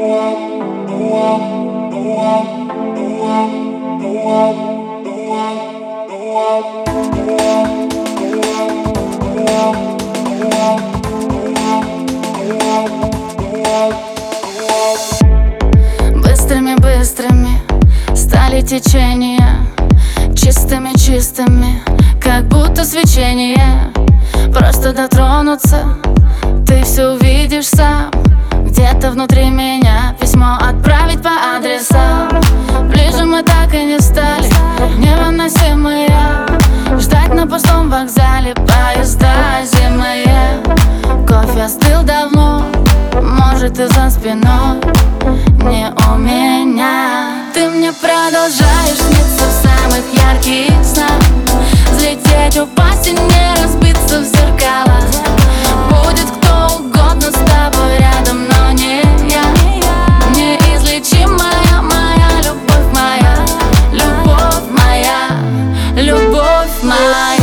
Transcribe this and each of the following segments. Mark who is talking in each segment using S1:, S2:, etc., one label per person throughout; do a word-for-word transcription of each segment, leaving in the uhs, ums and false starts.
S1: Быстрыми-быстрыми стали течения, чистыми-чистыми, как будто свечение. Просто дотронуться, ты все увидишь сам. Где-то внутри меня письмо отправить по адресам. Ближе мы так и не стали, невыносимые. Ждать на пустом вокзале поезда зимые. Кофе остыл давно, может и за спиной, не у меня. Ты мне продолжаешь сниться в самых ярких снах. Взлететь, упасть и не разбиться в зеркала. Будет кто угодно с тобой рядом, но не я. Неизлечимая моя любовь, моя любовь, моя любовь, моя.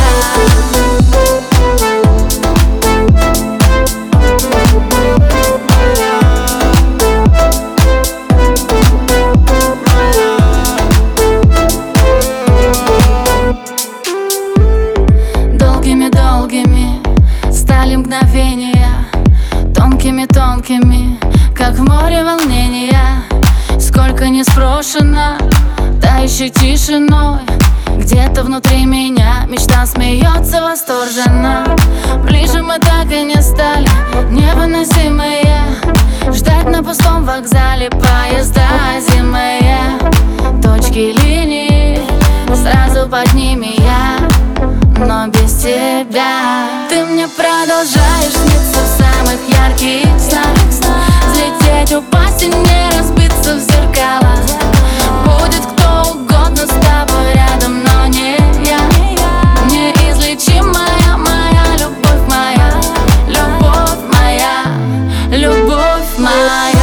S1: Стали мгновения тонкими-тонкими, как в море волнения. Сколько не спрошено, да еще тишиной. Где-то внутри меня мечта смеется восторженно. Ближе мы так и не стали, невыносимые. Ждать на пустом вокзале поезда зимые. Точки линии, сразу под ними я, но без тебя. Ты мне продолжаешь сниться в самых ярких снах. Взлететь, упасть и не разбиться в зеркала. Будет кто угодно с тобой рядом, но не я. Неизлечимая моя любовь, моя любовь, моя любовь, моя.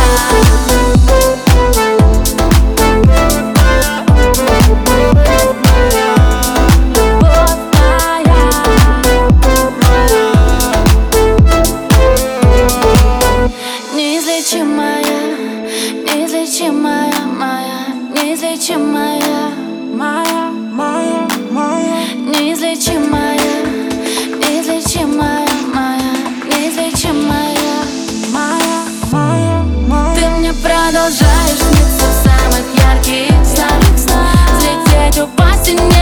S1: Неизлечимая, неизлечимая, моя, неизлечимая, моя, моя, моя, неизлечимая, неизлечимая, моя, неизлечимая, моя, моя, моя. Ты мне продолжаешь сниться в самых ярких снах. Взлететь, упасть и не